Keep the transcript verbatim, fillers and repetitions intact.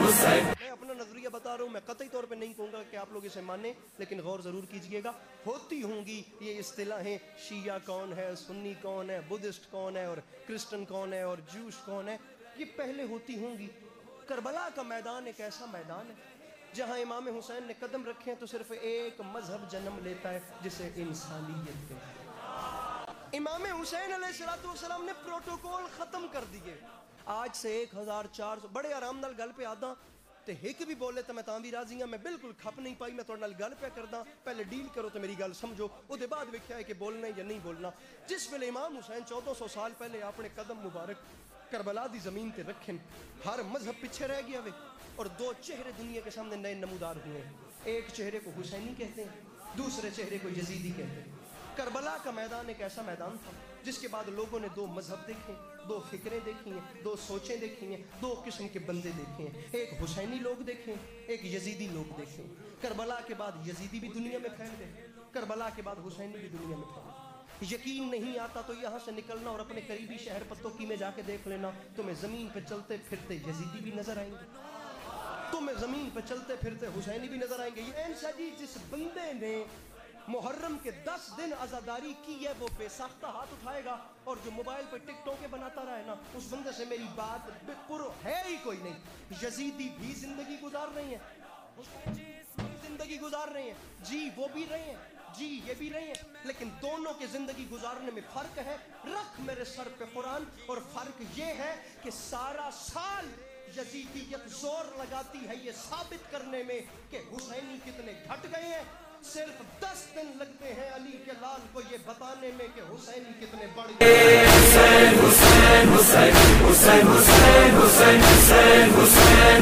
मैं अपना नजरिया बता रहा हूँ, मैं कतई तौर पे नहीं कहूँगा कि आप लोग इसे माने, लेकिन गौर जरूर कीजिएगा। होती होंगी ये इस्तिलाहें, शिया कौन है, सुन्नी कौन है, बुद्धिस्ट कौन है और क्रिश्चियन कौन है और जूस कौन है, ये पहले होती होंगी। करबला का मैदान एक ऐसा मैदान है जहाँ इमाम हुसैन ने कदम रखे हैं तो सिर्फ एक मजहब जन्म लेता है जिसे इंसानियत कहते हैं। इमाम हुसैन अलैहिस्सलाम ने प्रोटोकॉल खत्म कर दिए। आज से एक हजार चार सौ बड़े आराम नाल गल पे आदा ते हिक भी बोले तो मैं तां भी राजी हाँ। मैं बिल्कुल खप नहीं पाई, मैं तुहाडे नाल गल पे करदा, पहले डील करो तो मेरी गल समझो, उसके बाद वेख्या है कि बोलना या नहीं बोलना। जिस वेले इमाम हुसैन चौदह सौ साल पहले अपने कदम मुबारक करबला दी जमीन ते रखन, हर मजहब पीछे रह गया वे और दो चेहरे दुनिया के सामने नए नमूदार हुए हैं। एक चेहरे को हुसैनी कहते हैं, दूसरे चेहरे को यजीदी कहते हैं। करबला का मैदान एक ऐसा मैदान था जिसके बाद लोगों ने दो मजहब देखे, दो फिक्रें देखी हैं, दो सोचें देखी हैं, दो किस्म के बंदे देखे हैं। एक हुसैनी लोग देखे, एक यजीदी लोग देखे। करबला के बाद यजीदी भी दुनिया में फैल गए, करबला के बाद हुसैनी भी दुनिया में फैल गए। यकीन नहीं आता तो यहाँ से निकलना और अपने करीबी शहर पत्तोकी में जाके देख लेना, तुम्हें जमीन पे चलते फिरते यजीदी भी नजर आएंगे, तुम्हें जमीन पे चलते फिरते हुसैनी भी नजर आएंगे। ये ऐसा जी जिस बंदे ने मुहर्रम के दस दिन आजादारी की है वो बेसाख्ता हाथ उठाएगा, और जो मोबाइल पे टिकटॉके बनाता रहे ना, उस बंदे से मेरी बात बिल्कुल है ही कोई नहीं। यजीदी भी जिंदगी गुजार रही है, जिंदगी गुजार रहे हैं जी, वो भी रहे हैं जी, ये भी रहे हैं, लेकिन दोनों के जिंदगी गुजारने में फर्क है। रख मेरे सर पे कुरान, और फर्क ये है कि सारा साल यजीदियत जोर लगाती है ये साबित करने में कि हुसैनी कितने घट गए हैं। सिर्फ दस दिन लगते हैं अली के लाल को ये बताने में कि हुसैनी कितने बढ़ गए। हुसैन हुसैन हुसैन हुसैन हुसैन हुसैन हुसैन हुसैन